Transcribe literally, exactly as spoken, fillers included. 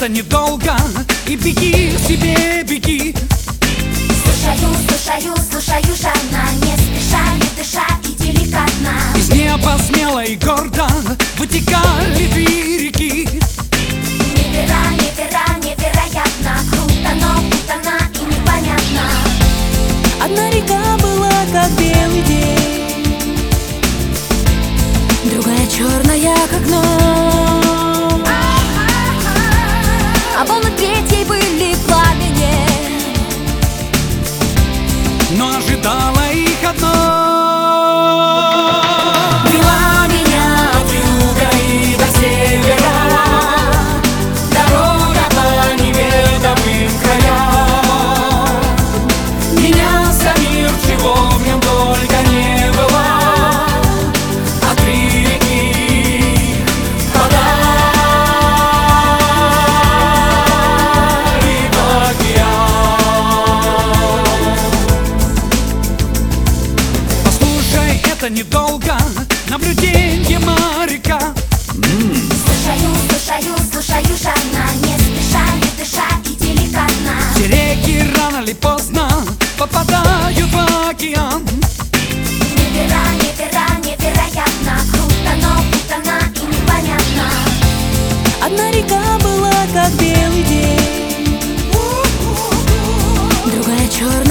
это недолго, и беги себе, беги. Слушаю, слушаю, слушаю жадно, не спеша, не дыша и деликатно. Из неба смело и гордо вытекали две реки. Невера, невера, невероятно, круто, но путано и непонятно. Одна река была как белый день, другая черная как ночь, а волны третьей были в пламени, но ожидала их одно. вела меня от юга и до севера дорога по неведомым краям. Менялся мир, чего в нем только не было, а три реки впадали в океан. Послушай, это недолго, наблюдение моряка. Слушаю, слушаю, слушаю жадно, не спеша, не дыша и деликатно. Все реки рано или поздно попадают в океан. Невера, невера, невероятно, круто, но путано и непонятно. Одна река была как белый день, другая черная